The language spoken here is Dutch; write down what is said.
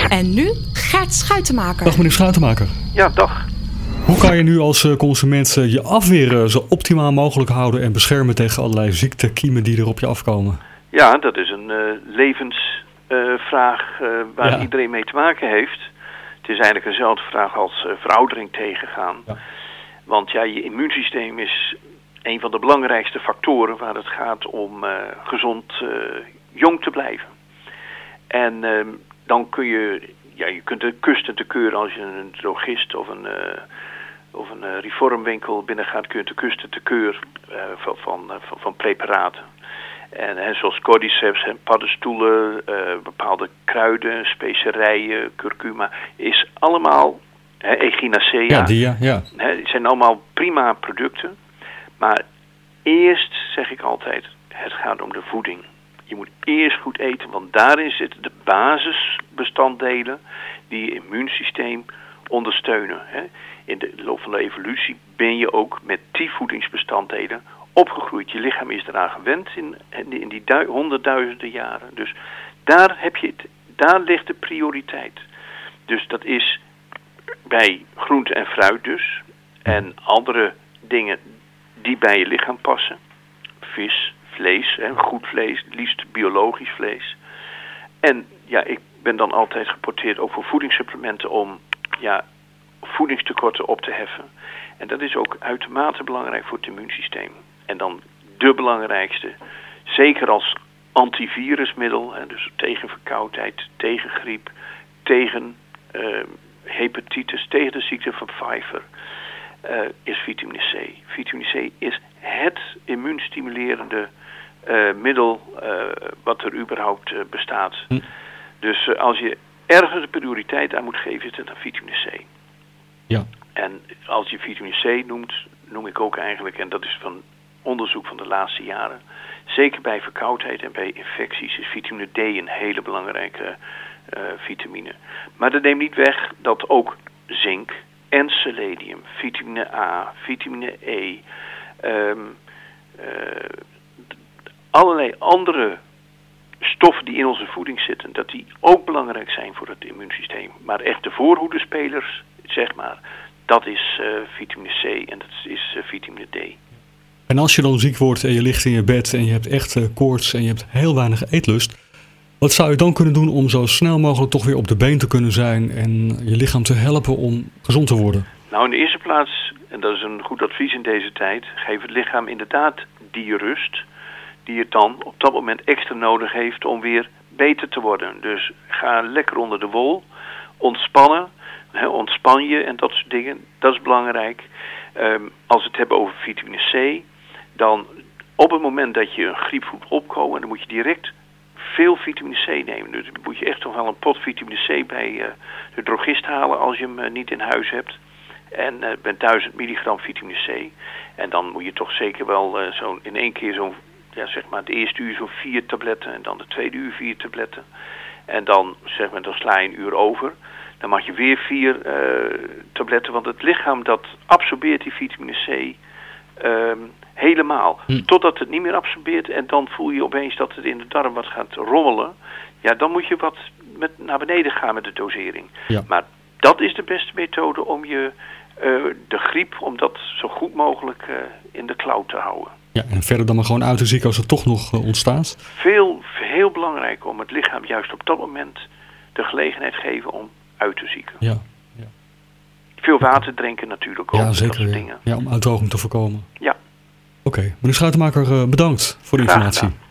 En nu Gert Schuitenmaker. Dag meneer Schuitenmaker. Ja, dag. Hoe kan je nu als consument je afweer zo optimaal mogelijk houden en beschermen tegen allerlei ziektekiemen die er op je afkomen? Ja, dat is een levensvraag waar iedereen mee te maken heeft. Het is eigenlijk dezelfde vraag als veroudering tegengaan. Ja. Want ja, je immuunsysteem is een van de belangrijkste factoren waar het gaat om gezond jong te blijven. En dan kun je kunt de kusten te keuren als je een drogist of een reformwinkel binnengaat, kun je de kusten te keur van preparaten. En zoals cordyceps en paddenstoelen, bepaalde kruiden, specerijen, curcuma, is allemaal, echinacea, zijn allemaal prima producten. Maar eerst zeg ik altijd, het gaat om de voeding. Je moet eerst goed eten, want daarin zitten de basisbestanddelen die je immuunsysteem ondersteunen. In de loop van de evolutie ben je ook met die voedingsbestanddelen opgegroeid. Je lichaam is eraan gewend in die honderdduizenden jaren. Dus daar ligt de prioriteit. Dus dat is bij groente en fruit dus. En andere dingen die bij je lichaam passen. Vis, vlees, goed vlees, liefst biologisch vlees. En ja, ik ben dan altijd geporteerd ook voor voedingssupplementen om voedingstekorten op te heffen. En dat is ook uitermate belangrijk voor het immuunsysteem. En dan de belangrijkste, zeker als antivirusmiddel, dus tegen verkoudheid, tegen griep, tegen hepatitis, tegen de ziekte van Pfeiffer, is vitamine C. Vitamine C is het immuunstimulerende middel wat er überhaupt bestaat. Dus als je ergens de prioriteit aan moet geven, is het dan vitamine C. Ja. En als je vitamine C noemt, noem ik ook eigenlijk, en dat is van onderzoek van de laatste jaren, zeker bij verkoudheid en bij infecties is vitamine D een hele belangrijke vitamine. Maar dat neemt niet weg dat ook zink en selenium, vitamine A, vitamine E, allerlei andere stoffen die in onze voeding zitten, dat die ook belangrijk zijn voor het immuunsysteem. Maar echt de voorhoedespelers, zeg maar, dat is vitamine C en dat is vitamine D. En als je dan ziek wordt en je ligt in je bed en je hebt echt koorts en je hebt heel weinig eetlust, wat zou je dan kunnen doen om zo snel mogelijk toch weer op de been te kunnen zijn en je lichaam te helpen om gezond te worden? Nou, in de eerste plaats, en dat is een goed advies in deze tijd, geef het lichaam inderdaad die rust die het dan op dat moment extra nodig heeft om weer beter te worden. Dus ga lekker onder de wol, ontspannen, ontspan je en dat soort dingen, dat is belangrijk. Als we het hebben over vitamine C, dan op het moment dat je een griep voelt opkomen, dan moet je direct veel vitamine C nemen. Dus dan moet je echt toch wel een pot vitamine C bij de drogist halen als je hem niet in huis hebt. En met 1000 milligram vitamine C. En dan moet je toch zeker wel in één keer de eerste uur zo'n 4 tabletten en dan de tweede uur 4 tabletten. En dan dan sla je een uur over. Dan mag je weer 4 tabletten, want het lichaam dat absorbeert die vitamine C helemaal. Totdat het niet meer absorbeert en dan voel je opeens dat het in de darm wat gaat rommelen. Ja, dan moet je wat naar beneden gaan met de dosering. Ja. Maar dat is de beste methode om de griep, om dat zo goed mogelijk in de klauw te houden. Ja, en verder dan maar gewoon uit te zieken als het toch nog ontstaat? Heel belangrijk om het lichaam juist op dat moment de gelegenheid geven om uit te zieken. Ja. Veel water drinken natuurlijk ook. Ja, zeker. Dat soort dingen. Ja, om uitdroging te voorkomen. Ja. Oké, meneer Schuitenmaker, bedankt voor de informatie.